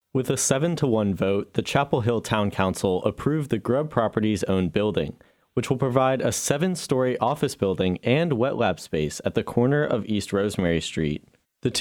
With a 7-1 vote, the Chapel Hill Town Council approved the Grubb Properties owned building, which will provide a 7-story office building and wet lab space at the corner of East Rosemary Street. The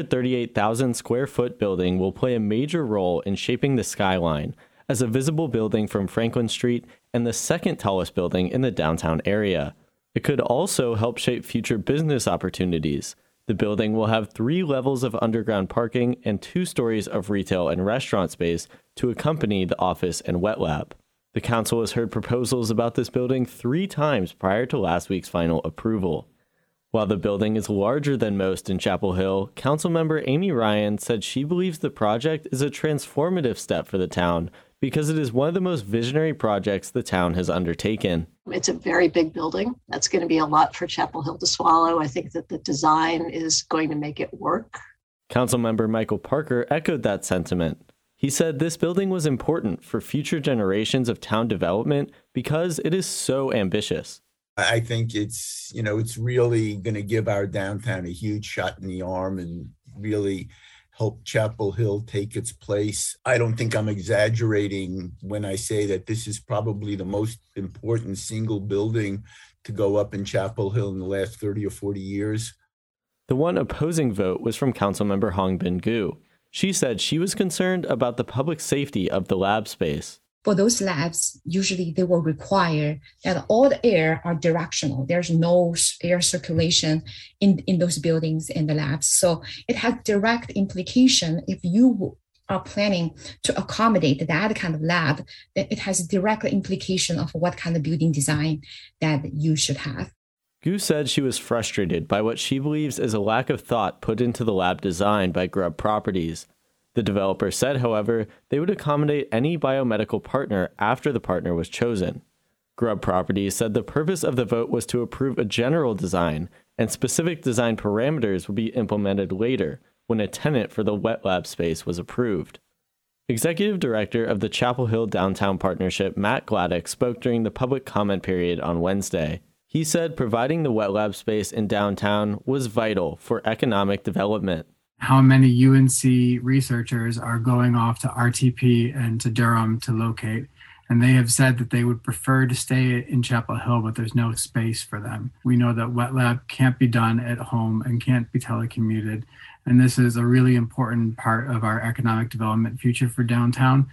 238,000 square foot building will play a major role in shaping the skyline as a visible building from Franklin Street and the second tallest building in the downtown area. It could also help shape future business opportunities. The building will have 3 levels of underground parking and 2 stories of retail and restaurant space to accompany the office and wet lab. The council has heard proposals about this building 3 times prior to last week's final approval. While the building is larger than most in Chapel Hill, Councilmember Amy Ryan said she believes the project is a transformative step for the town because it is one of the most visionary projects the town has undertaken. It's a very big building. That's going to be a lot for Chapel Hill to swallow. I think that the design is going to make it work. Councilmember Michael Parker echoed that sentiment. He said this building was important for future generations of town development because it is so ambitious. I think it's really going to give our downtown a huge shot in the arm and really help Chapel Hill take its place. I don't think I'm exaggerating when I say that this is probably the most important single building to go up in Chapel Hill in the last 30 or 40 years. The one opposing vote was from Councilmember Hong Bin Gu. She said she was concerned about the public safety of the lab space. For those labs, usually they will require that all the air are directional. There's no air circulation in those buildings and the labs. So it has direct implication if you are planning to accommodate that kind of lab, then it has direct implication of what kind of building design that you should have. Gu said she was frustrated by what she believes is a lack of thought put into the lab design by Grubb Properties. The developer said, however, they would accommodate any biomedical partner after the partner was chosen. Grubb Properties said the purpose of the vote was to approve a general design, and specific design parameters would be implemented later when a tenant for the wet lab space was approved. Executive Director of the Chapel Hill Downtown Partnership, Matt Gladdick, spoke during the public comment period on Wednesday. He said providing the wet lab space in downtown was vital for economic development. How many UNC researchers are going off to RTP and to Durham to locate? And they have said that they would prefer to stay in Chapel Hill, but there's no space for them. We know that wet lab can't be done at home and can't be telecommuted. And this is a really important part of our economic development future for downtown.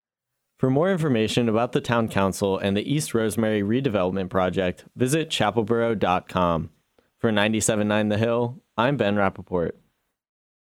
For more information about the Town Council and the East Rosemary Redevelopment Project, visit chapelboro.com. For 97.9 The Hill, I'm Ben Rappaport.